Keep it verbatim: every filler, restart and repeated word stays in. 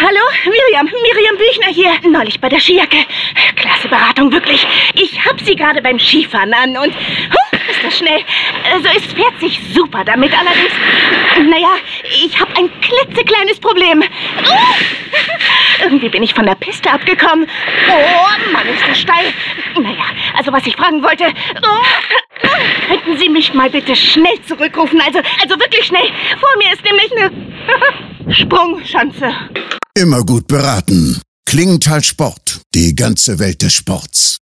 Hallo, Miriam, Miriam Büchner hier. Neulich bei der Skijacke. Klasse Beratung, wirklich. Ich hab sie gerade beim Skifahren an und... Huh, ist das schnell. Also es fährt sich super damit, allerdings... Naja, ich habe ein klitzekleines Problem. Uh, irgendwie bin ich von der Piste abgekommen. Oh, Mann, ist das steil. Naja, also was ich fragen wollte... Oh, könnten Sie mich mal bitte schnell zurückrufen? Also, also wirklich schnell. Vor mir ist nämlich eine Sprungschanze. Immer gut beraten. Klingenthal Sport. Die ganze Welt des Sports.